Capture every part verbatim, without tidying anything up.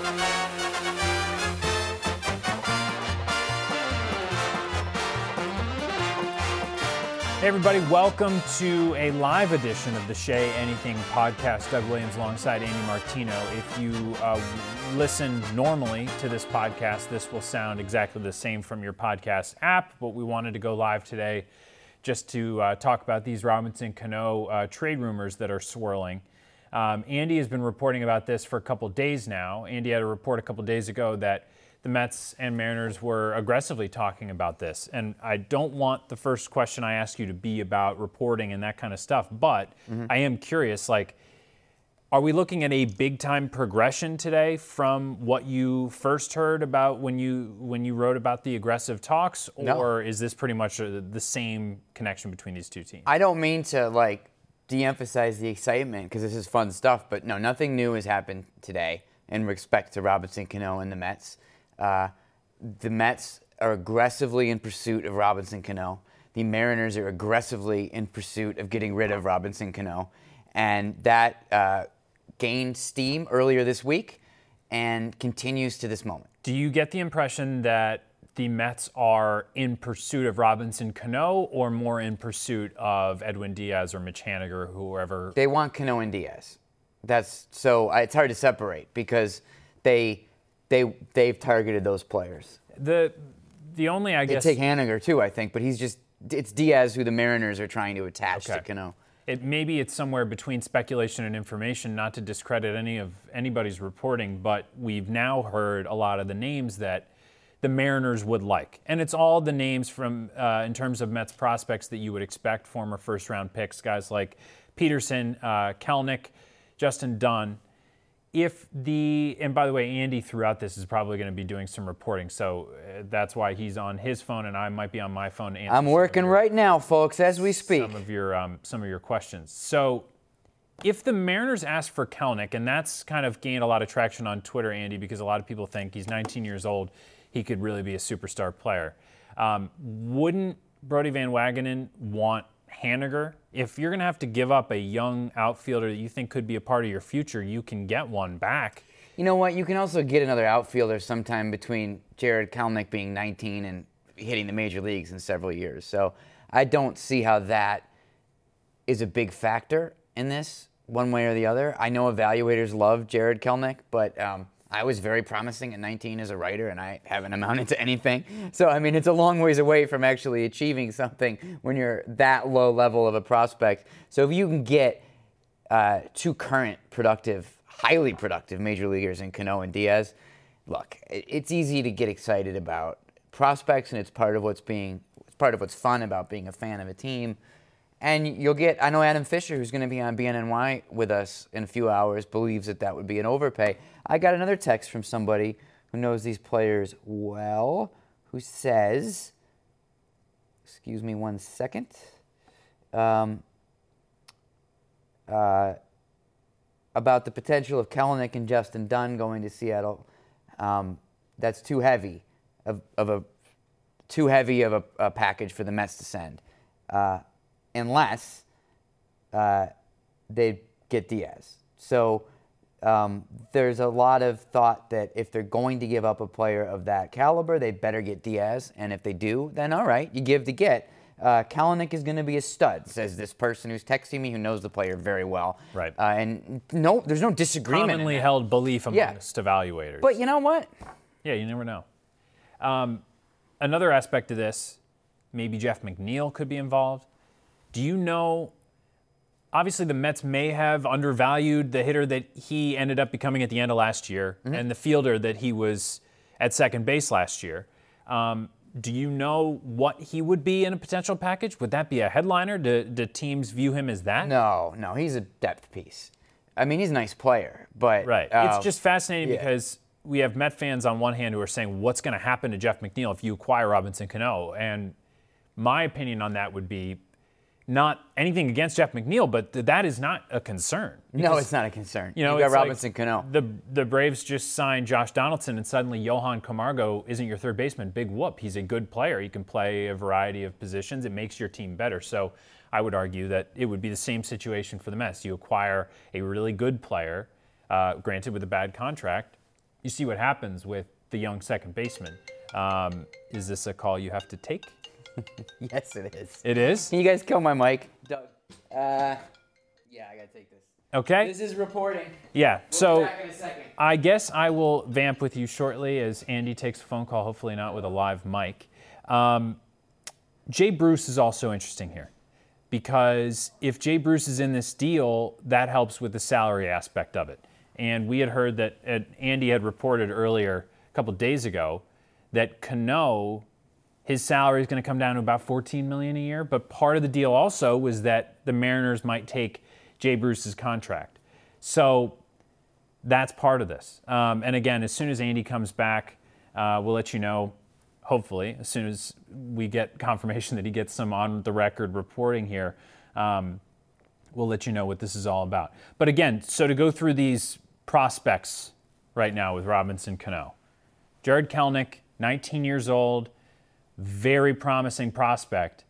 Hey everybody, welcome to a live edition of the Shea Anything podcast. Doug Williams alongside Andy Martino. If you uh, listen normally to this podcast, this will sound exactly the same from your podcast app, but we wanted to go live today just to uh, talk about these Robinson Cano uh, trade rumors that are swirling. Um, Andy has been reporting about this for a couple days now. Andy had a report a couple days ago that the Mets and Mariners were aggressively talking about this. And I don't want the first question I ask you to be about reporting and that kind of stuff, but mm-hmm. I am curious, like, are we looking at a big-time progression today from what you first heard about when you when you wrote about the aggressive talks, or no. is this pretty much a, the same connection between these two teams? I don't mean to, like, de-emphasize the excitement because this is fun stuff, but no, nothing new has happened today in respect to Robinson Cano and the Mets. Uh, the Mets are aggressively in pursuit of Robinson Cano. The Mariners are aggressively in pursuit of getting rid of Robinson Cano. And that uh, gained steam earlier this week and continues to this moment. Do you get the impression that the Mets are in pursuit of Robinson Cano or more in pursuit of Edwin Diaz or Mitch Haniger, whoever? They want Cano and Diaz. That's so it's hard to separate because they... They they've targeted those players. The the only I guess they take Haniger too, I think, but he's just it's Diaz who the Mariners are trying to attach okay. to Cano. It maybe it's somewhere between speculation and information, not to discredit any of anybody's reporting, but we've now heard a lot of the names that the Mariners would like, and it's all the names from uh, in terms of Mets prospects that you would expect, former first round picks, guys like Peterson, uh, Kelenic, Justin Dunn. If the, and by the way, Andy throughout this is probably going to be doing some reporting, so uh, that's why he's on his phone and I might be on my phone. I'm working your, right now, folks, as we speak. Some of your um, some of your questions. So, if the Mariners ask for Kelenic, and that's kind of gained a lot of traction on Twitter, Andy, because a lot of people think he's nineteen years old, he could really be a superstar player. Um, wouldn't Brodie Van Wagenen want Haniger? If you're going to have to give up a young outfielder that you think could be a part of your future, you can get one back. You know what? You can also get another outfielder sometime between Jarred Kelenic being nineteen and hitting the major leagues in several years. So I don't see how that is a big factor in this, one way or the other. I know evaluators love Jarred Kelenic, but um, I was very promising at nineteen as a writer, and I haven't amounted to anything. So, I mean, it's a long ways away from actually achieving something when you're that low level of a prospect. So if you can get uh, two current productive, highly productive major leaguers in Cano and Diaz, look, it's easy to get excited about prospects, and it's part of what's being, it's part of what's fun about being a fan of a team. And you'll get, I know Adam Fisher, who's going to be on B N N Y with us in a few hours, believes that that would be an overpay. I got another text from somebody who knows these players well, who says, excuse me one second, um, uh, about the potential of Kelenic and Justin Dunn going to Seattle. Um, that's too heavy of, of a too heavy of a, a package for the Mets to send. Uh, unless uh, they get Diaz. So um, there's a lot of thought that if they're going to give up a player of that caliber, they better get Diaz. And if they do, then all right, you give to get. Uh, Kelenic is going to be a stud, says this person who's texting me who knows the player very well. Right. Uh, and no, there's no disagreement. Commonly held belief amongst yeah. evaluators. But you know what? Yeah, you never know. Um, another aspect of this, maybe Jeff McNeil could be involved. Do you know, obviously the Mets may have undervalued the hitter that he ended up becoming at the end of last year mm-hmm. and the fielder that he was at second base last year. Um, do you know what he would be in a potential package? Would that be a headliner? Do, do teams view him as that? No, no, he's a depth piece. I mean, he's a nice player, but... Right. Uh, it's just fascinating yeah. because we have Met fans on one hand who are saying, what's going to happen to Jeff McNeil if you acquire Robinson Cano? And my opinion on that would be, not anything against Jeff McNeil, but th- that is not a concern. Because, no, it's not a concern. You know, you got it's Robinson like Cano. The the Braves just signed Josh Donaldson, and suddenly Johan Camargo isn't your third baseman. Big whoop. He's a good player. He can play a variety of positions. It makes your team better. So I would argue that it would be the same situation for the Mets. You acquire a really good player, uh, granted with a bad contract, you see what happens with the young second baseman. Um, is this a call you have to take? Yes, it is. It is? Can you guys kill my mic? Doug. Uh, yeah, I gotta take this. Okay. This is reporting. Yeah, We'll so be back in a second. I guess I will vamp with you shortly as Andy takes a phone call, hopefully not with a live mic. Um, Jay Bruce is also interesting here because if Jay Bruce is in this deal, that helps with the salary aspect of it. And we had heard that uh, Andy had reported earlier, a couple days ago, that Cano, his salary is going to come down to about fourteen million dollars a year. But part of the deal also was that the Mariners might take Jay Bruce's contract. So that's part of this. Um, and again, as soon as Andy comes back, uh, we'll let you know, hopefully, as soon as we get confirmation that he gets some on-the-record reporting here, um, we'll let you know what this is all about. But again, so to go through these prospects right now with Robinson Cano. Jarred Kelenic, nineteen years old, very promising prospect.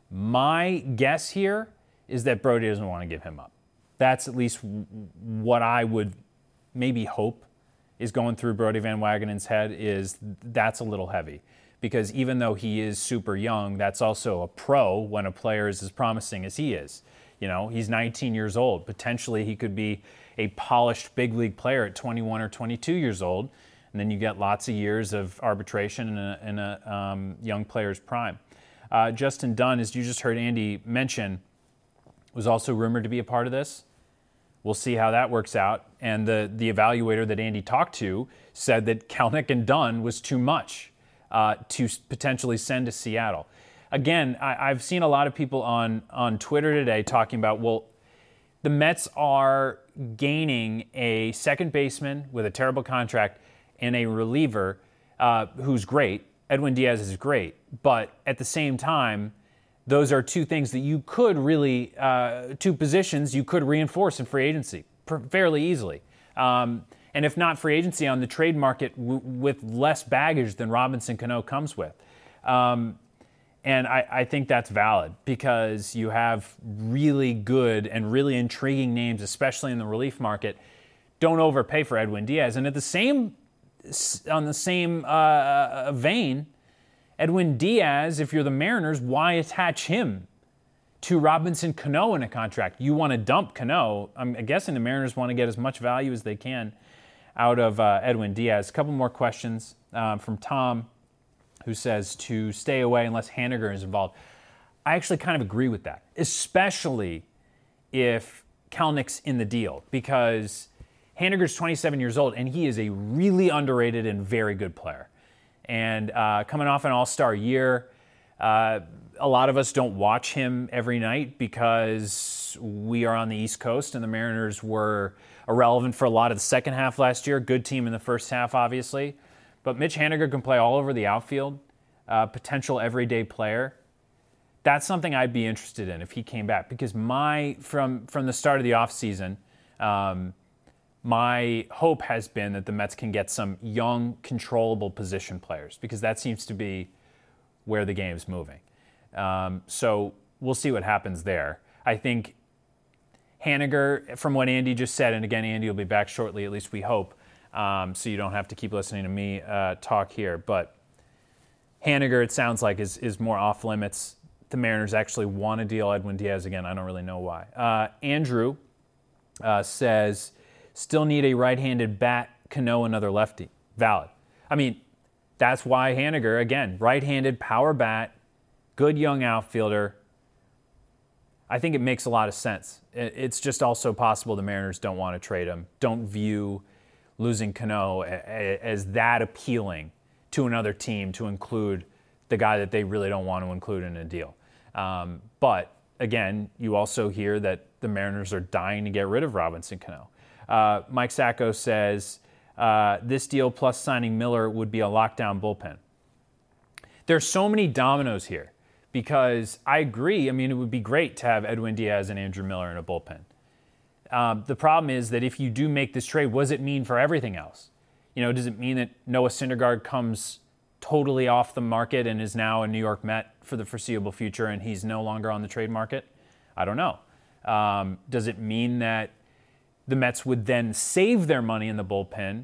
My guess here is that Brody doesn't want to give him up. That's at least what I would maybe hope is going through Brodie Van Wagenen's head, is that's a little heavy. Because even though he is super young, that's also a pro when a player is as promising as he is. You know, he's nineteen years old. Potentially he could be a polished big league player at twenty-one or twenty-two years old. And then you get lots of years of arbitration in a, in a um, young player's prime. Uh, Justin Dunn, as you just heard Andy mention, was also rumored to be a part of this. We'll see how that works out. And the, the evaluator that Andy talked to said that Kelenic and Dunn was too much uh, to potentially send to Seattle. Again, I, I've seen a lot of people on, on Twitter today talking about, well, the Mets are gaining a second baseman with a terrible contract and a reliever uh, who's great. Edwin Diaz is great. But at the same time, those are two things that you could really, uh, two positions you could reinforce in free agency fairly easily. Um, and if not free agency, on the trade market w- with less baggage than Robinson Cano comes with. Um, and I, I think that's valid because you have really good and really intriguing names, especially in the relief market. Don't overpay for Edwin Diaz. And at the same, on the same uh, vein, Edwin Diaz, if you're the Mariners, why attach him to Robinson Cano in a contract? You want to dump Cano. I'm guessing the Mariners want to get as much value as they can out of uh, Edwin Diaz. A couple more questions um, from Tom, who says to stay away unless Haniger is involved. I actually kind of agree with that, especially if Kelenic's in the deal, because Haniger's twenty-seven years old, and he is a really underrated and very good player. And uh, coming off an all-star year, uh, a lot of us don't watch him every night because we are on the East Coast and the Mariners were irrelevant for a lot of the second half last year. Good team in the first half, obviously. But Mitch Haniger can play all over the outfield, uh, potential everyday player. That's something I'd be interested in if he came back, because my from from the start of the offseason, um, my hope has been that the Mets can get some young, controllable position players, because that seems to be where the game's moving. Um, so we'll see what happens there. I think Haniger, from what Andy just said, and again, Andy will be back shortly, at least we hope, um, so you don't have to keep listening to me uh, talk here. But Haniger, it sounds like, is, is more off limits. The Mariners actually want to deal Edwin Diaz again. I don't really know why. Uh, Andrew uh, says, still need a right-handed bat, Cano another lefty. Valid. I mean, that's why Haniger, again, right-handed power bat, good young outfielder. I think it makes a lot of sense. It's just also possible the Mariners don't want to trade him, don't view losing Cano as that appealing to another team to include the guy that they really don't want to include in a deal. Um, but, again, you also hear that the Mariners are dying to get rid of Robinson Cano. Uh, Mike Sacco says, uh, this deal plus signing Miller would be a lockdown bullpen. There's so many dominoes here because I agree. I mean, it would be great to have Edwin Diaz and Andrew Miller in a bullpen. Um, the problem is that if you do make this trade, what does it mean for everything else? You know, does it mean that Noah Syndergaard comes totally off the market and is now a New York Met for the foreseeable future and he's no longer on the trade market? I don't know. Um, does it mean that the Mets would then save their money in the bullpen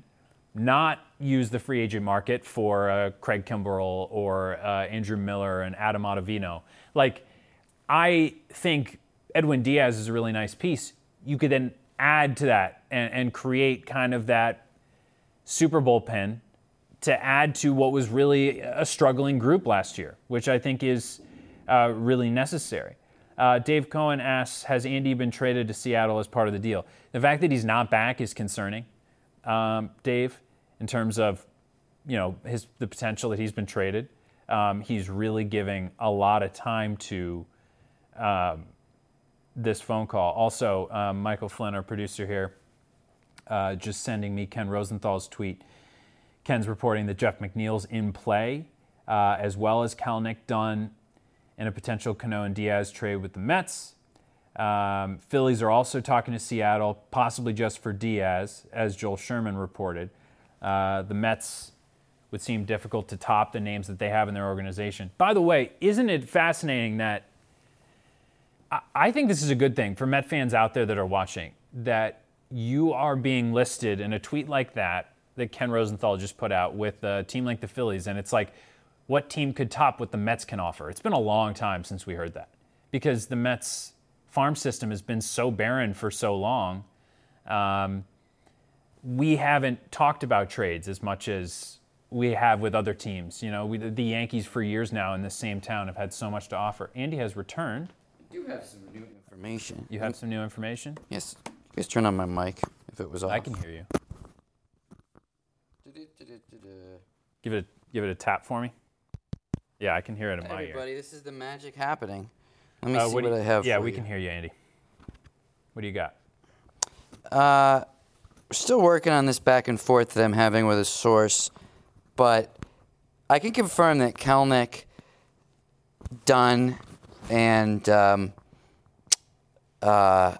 not use the free agent market for uh, Craig Kimbrell or uh, Andrew Miller and Adam Ottavino. Like, I think Edwin Diaz is a really nice piece. You could then add to that and, and create kind of that super bullpen to add to what was really a struggling group last year, which I think is uh, really necessary. Uh, Dave Cohen asks, has Andy been traded to Seattle as part of the deal? The fact that he's not back is concerning, um, Dave, in terms of, you know, his the potential that he's been traded. Um, he's really giving a lot of time to um, this phone call. Also, um, Michael Flynn, our producer here, uh, just sending me Ken Rosenthal's tweet. Ken's reporting that Jeff McNeil's in play, uh, as well as Kelenic, Dunn, in a potential Cano and Diaz trade with the Mets. Um, Phillies are also talking to Seattle, possibly just for Diaz, as Joel Sherman reported. Uh, the Mets would seem difficult to top the names that they have in their organization. By the way, isn't it fascinating that I, I think this is a good thing for Met fans out there that are watching, that you are being listed in a tweet like that that Ken Rosenthal just put out with a team like the Phillies, and it's like, what team could top what the Mets can offer? It's been a long time since we heard that, because the Mets farm system has been so barren for so long. Um, we haven't talked about trades as much as we have with other teams. You know, we, the Yankees for years now in the same town have had so much to offer. Andy has returned. I do have some new information. You have some new information? Yes. You guys turn on my mic if it was off. I can hear you. Give it, a, give it a tap for me. Yeah, I can hear it in Hey my everybody, ear. this is the magic happening. Let me Uh, see what what, do you- I have Yeah, for we you. can hear you, Andy. What do you got? Uh, we're still working on this back and forth that I'm having with a source, but I can confirm that Kelenic, Dunn, and um, uh,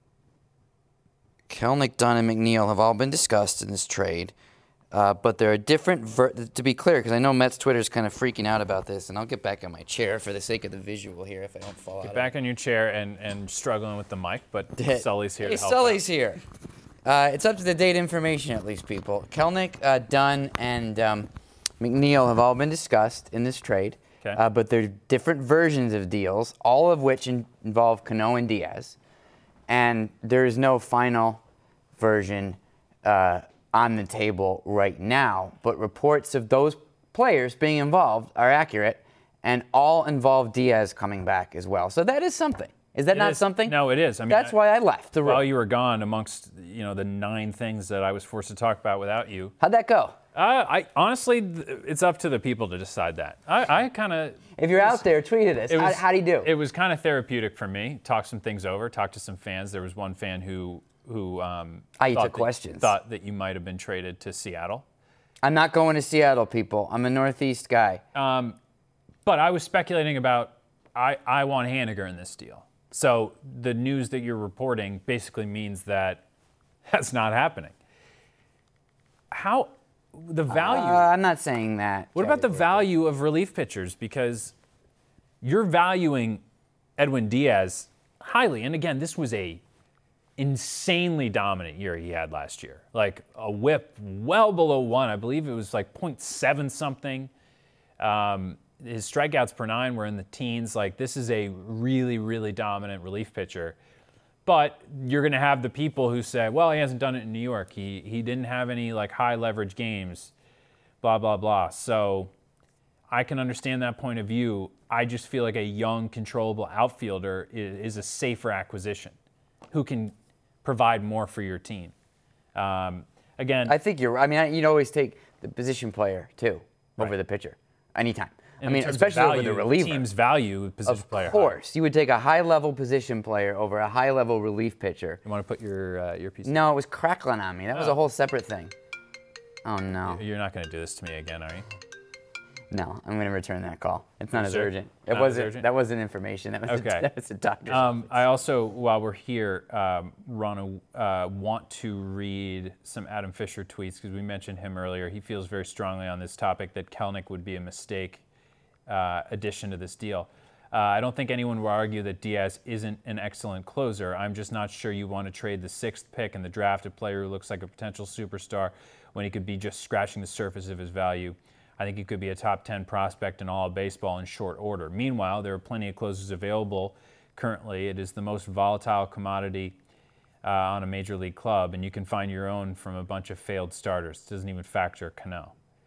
Kelenic, Dunn, and McNeil have all been discussed in this trade. Uh, but there are different, ver- to be clear, because I know Mets Twitter is kind of freaking out about this, and I'll get back on my chair for the sake of the visual here if I don't fall out. Get back on your chair and, and struggling with the mic, but Sully's here Hey, to help Sully's out. here. Uh, it's up to the date information, at least, people. Kelenic, uh, Dunn, and um, McNeil have all been discussed in this trade, Okay. uh, but they're different versions of deals, all of which in- involve Cano and Diaz, and there is no final version uh, on the table right now, but reports of those players being involved are accurate, and all involve Diaz coming back as well. So that is something. Is that It not is- something? No, it is. I mean, That's I- why I left the room. While you were gone, amongst you know the nine things that I was forced to talk about without you, How'd that go? uh, I honestly, th- it's up to the people to decide that. I, I kind of. If you're out there, tweet at us. It How, was- how do you do? It was kind of therapeutic for me. Talk some things over. Talk to some fans. There was one fan who who um, Ah, you thought took that- questions. thought that you might have been traded to Seattle. I'm not going to Seattle, people. I'm a Northeast guy. Um, but I was speculating about I, I want Haniger in this deal. So the news that you're reporting basically means that that's not happening. How the value? Uh, I'm not saying that. what about the categorically. value of relief pitchers? Because you're valuing Edwin Diaz highly, and again, this was a insanely dominant year he had last year. Like a whip well below one. I believe it was like point seven something. Um, his strikeouts per nine were in the teens. Like this is a really, really dominant relief pitcher. But you're going to have the people who say, well, he hasn't done it in New York. He he didn't have any like high leverage games, blah, blah, blah. So I can understand that point of view. I just feel like a young, controllable outfielder is, is a safer acquisition who can provide more for your team. Um, again, I think you're. I mean, I- you'd always take the position player too over Right. the pitcher anytime. I in mean, terms of especially over value, the reliever. teams value position Of player. high. course, you would take a high-level position player over a high-level relief pitcher. You want to put your uh, earpiece? No, it was crackling on me. That was a Oh. whole separate thing. Oh no, You're not going to do this to me again, are you? no, I'm going to return that call. It's not as sure? urgent. It Not as wasn't. urgent? That wasn't information. That was Okay. a, that was a doctor's. Um, I also, while we're here, um, Rana, uh, want to read some Adam Fisher tweets because we mentioned him earlier. He feels very strongly on this topic that Kelenic would be a mistake uh, addition to this deal. Uh, I don't think anyone will argue that Diaz isn't an excellent closer. I'm just not sure you want to trade the sixth pick in the draft, a player who looks like a potential superstar, when he could be just scratching the surface of his value. I think he could be a top ten prospect in all of baseball in short order. Meanwhile, there are plenty of closers available currently. It is the most volatile commodity uh, on a major league club, and you can find your own from a bunch of failed starters. It doesn't even factor Cano.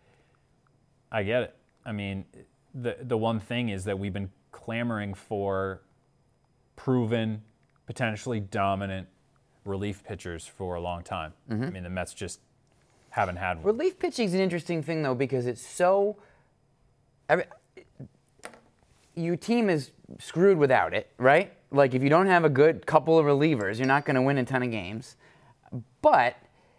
I get it. I mean, the the one thing is that we've been clamoring for proven, potentially dominant relief pitchers for a long time. Mm-hmm. I mean, the Mets just haven't had one. Relief pitching is an interesting thing, though, because it's so... Every, your team is screwed without it, right? Like, if you don't have a good couple of relievers, you're not going to win a ton of games. But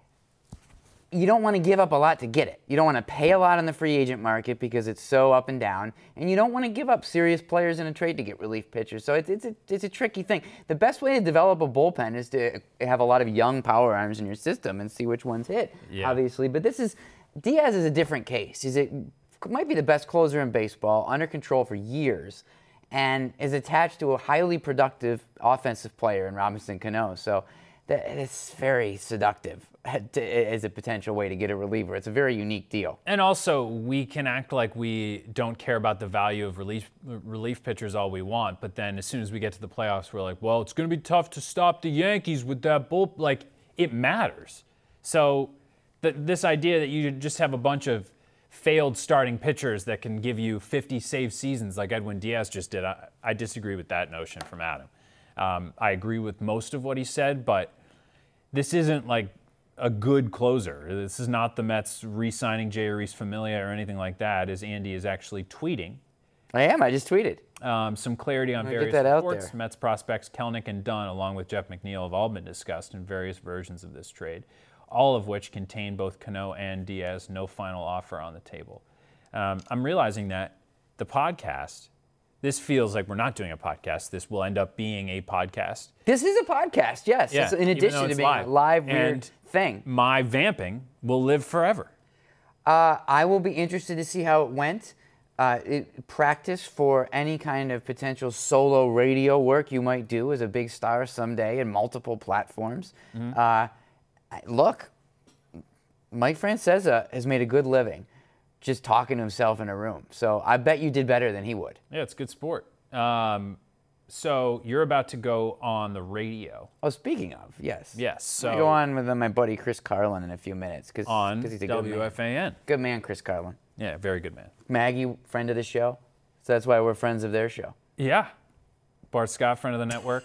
you don't want to give up a lot to get it. You don't want to pay a lot on the free agent market because it's so up and down, and you don't want to give up serious players in a trade to get relief pitchers. So it's, it's, a, it's a tricky thing. The best way to develop a bullpen is to have a lot of young power arms in your system and see which ones hit, yeah. obviously. But this is, Diaz is a different case. He's a, might be the best closer in baseball, under control for years, and is attached to a highly productive offensive player in Robinson Cano. So that, it's very seductive as a potential way to get a reliever. It's a very unique deal. And also, we can act like we don't care about the value of relief relief pitchers all we want, but then as soon as we get to the playoffs, we're like, well, it's going to be tough to stop the Yankees with that bull. Like, it matters. So the, this idea that you just have a bunch of failed starting pitchers that can give you fifty save seasons like Edwin Diaz just did, I, I disagree with that notion from Adam. Um, I agree with most of what he said, but this isn't like a good closer. This is not the Mets re-signing Jeurys Familia or anything like that, as Andy is actually tweeting. I am. I just tweeted. Um, some clarity on various reports. Mets prospects Kelenic and Dunn, along with Jeff McNeil, have all been discussed in various versions of this trade, all of which contain both Cano and Diaz. No final offer on the table. Um, I'm realizing that the podcast, this feels like we're not doing a podcast. This will end up being a podcast. This is a podcast, yes. Yeah, it's in addition to being live. a live, weird and thing. My vamping will live forever. Uh, I will be interested to see how it went. Uh, it, practice for any kind of potential solo radio work you might do as a big star someday in multiple platforms. Mm-hmm. Uh, look, Mike Francesa has made a good living just talking to himself in a room. So I bet you did better than he would. Yeah, it's good sport. Um, so you're about to go on the radio. Oh, speaking of, yes. Yes. So I go on with my buddy Chris Carlin in a few minutes. Cause, on cause he's a W F A N. Good man. good man, Chris Carlin. Yeah, very good man. Maggie, friend of the show. So that's why we're friends of their show. Yeah. Bart Scott, friend of the network.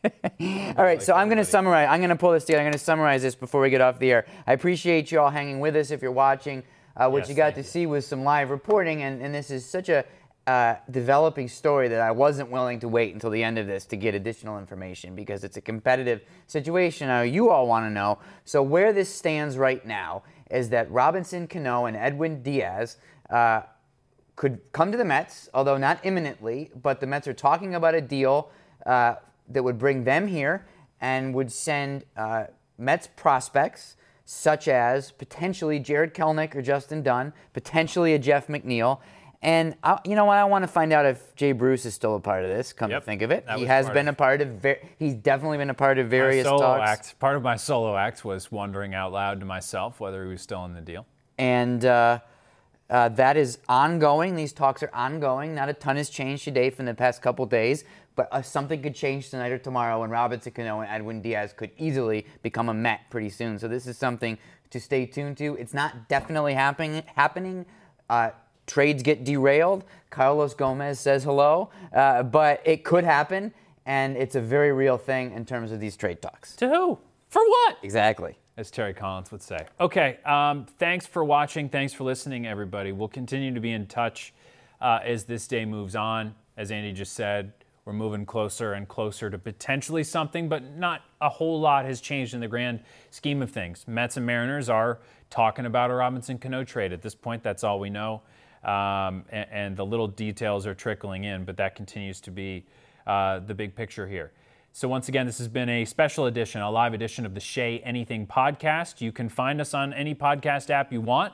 All right, so I'm going to summarize. I'm going to pull this together. I'm going to summarize this before we get off the air. I appreciate you all hanging with us if you're watching. Uh, what yes, you got to you. see was some live reporting, and, and this is such a uh, developing story that I wasn't willing to wait until the end of this to get additional information because it's a competitive situation. Now, you all want to know. So where this stands right now is that Robinson Cano and Edwin Diaz uh, could come to the Mets, although not imminently, but the Mets are talking about a deal uh, that would bring them here and would send uh, Mets prospects such as potentially Jarred Kelenic or Justin Dunn, potentially a Jeff McNeil. And I, you know what? I want to find out if Jay Bruce is still a part of this, come yep, to think of it. He has has been of, a part of, ver- he's definitely been a part of various my solo talks. Act, part of my solo act was wondering out loud to myself whether he was still in the deal. And uh, uh, that is ongoing. These talks are ongoing. Not a ton has changed today from the past couple days, but uh, something could change tonight or tomorrow, and Robinson Cano and Edwin Diaz could easily become a Met pretty soon. So this is something to stay tuned to. It's not definitely happening. happening. Uh, trades get derailed. Carlos Gomez says hello, uh, but it could happen, and it's a very real thing in terms of these trade talks. To who? For what? Exactly. As Terry Collins would say. Okay, um, thanks for watching. Thanks for listening, everybody. We'll continue to be in touch uh, as this day moves on. As Andy just said, we're moving closer and closer to potentially something, but not a whole lot has changed in the grand scheme of things. Mets and Mariners are talking about a Robinson Cano trade. At this point, that's all we know. Um, and, and the little details are trickling in, but that continues to be uh, the big picture here. So once again, this has been a special edition, a live edition of the Shea Anything podcast. You can find us on any podcast app you want.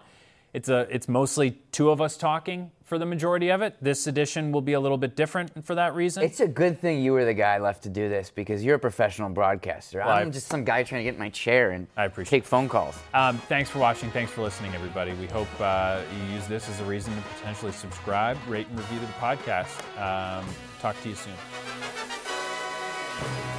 It's a it's mostly two of us talking for the majority of it. This edition will be a little bit different for that reason. It's a good thing you were the guy left to do this because you're a professional broadcaster. Well, I'm I, just some guy trying to get in my chair and I appreciate take phone calls. Um, thanks for watching. Thanks for listening, everybody. We hope uh, you use this as a reason to potentially subscribe, rate, and review to the podcast. Um, talk to you soon.